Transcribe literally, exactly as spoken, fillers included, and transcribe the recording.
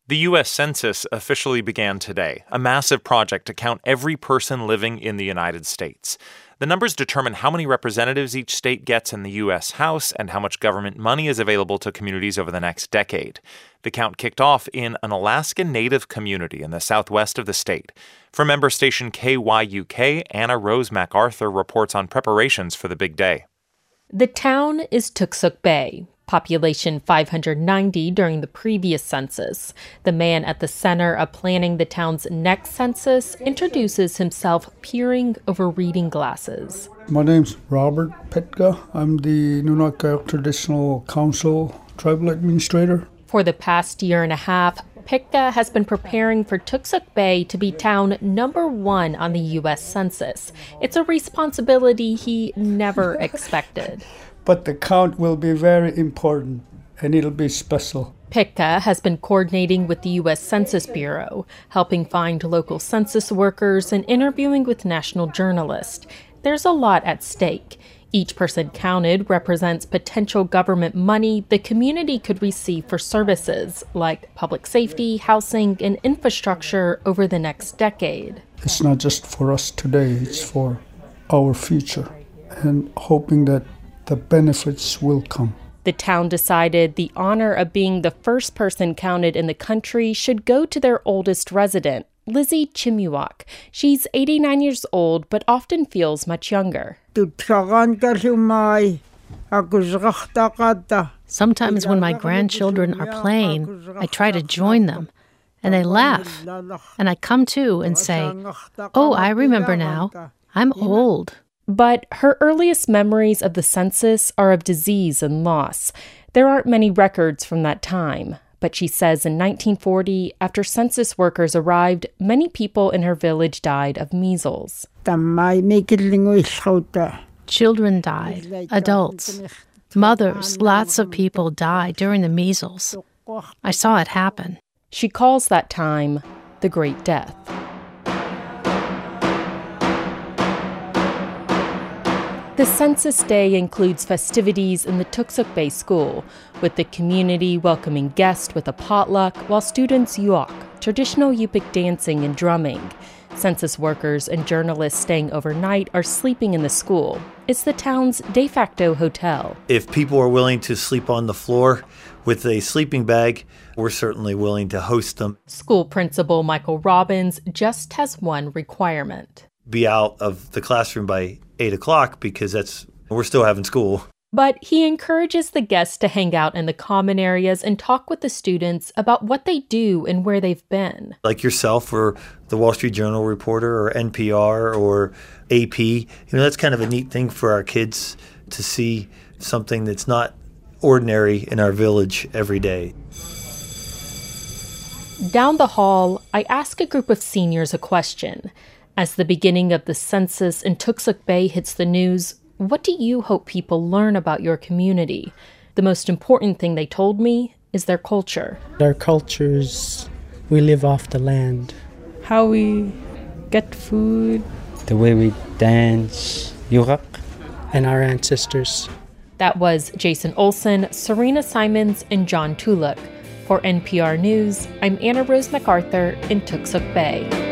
The U S Census officially began today, a massive project to count every person living in the United States. The numbers determine how many representatives each state gets in the U S House and how much government money is available to communities over the next decade. The count kicked off in an Alaska Native community in the southwest of the state. From member station K Y U K, Anna Rose MacArthur reports on preparations for the big day. The town is Toksook Bay. Population five hundred ninety during the previous census. The man at the center of planning the town's next census introduces himself peering over reading glasses. My name's Robert Petka. I'm the Nunavut Traditional Council Tribal Administrator. For the past year and a half, Petka has been preparing for Toksook Bay to be town number one on the U S Census. It's a responsibility he never expected. But the count will be very important, and it'll be special. Petka has been coordinating with the U S Census Bureau, helping find local census workers and interviewing with national journalists. There's a lot at stake. Each person counted represents potential government money the community could receive for services like public safety, housing, and infrastructure over the next decade. It's not just for us today, it's for our future, and hoping that the benefits will come. The town decided the honor of being the first person counted in the country should go to their oldest resident, Lizzie Chimuak. She's eighty-nine years old, but often feels much younger. Sometimes when my grandchildren are playing, I try to join them, and they laugh. And I come to and say, "Oh, I remember now. I'm old." But her earliest memories of the census are of disease and loss. There aren't many records from that time. But she says in nineteen forty, after census workers arrived, many people in her village died of measles. Children died, adults, mothers, lots of people died during the measles. I saw it happen. She calls that time the Great Death. The Census Day includes festivities in the Toksook Bay School, with the community welcoming guests with a potluck while students yuak, traditional Yupik dancing and drumming. Census workers and journalists staying overnight are sleeping in the school. It's the town's de facto hotel. If people are willing to sleep on the floor with a sleeping bag, we're certainly willing to host them. School principal Michael Robbins just has one requirement. Be out of the classroom by eight o'clock because that's we're still having school. But he encourages the guests to hang out in the common areas and talk with the students about what they do and where they've been. Like yourself or the Wall Street Journal reporter or N P R or A P. You know, that's kind of a neat thing for our kids to see something that's not ordinary in our village every day. Down the hall, I ask a group of seniors a question. As the beginning of the census in Toksook Bay hits the news, what do you hope people learn about your community? The most important thing they told me is their culture. Our cultures, we live off the land. How we get food. The way we dance, yurak. And our ancestors. That was Jason Olson, Serena Simons, and John Tuluk. For N P R News, I'm Anna Rose MacArthur in Toksook Bay.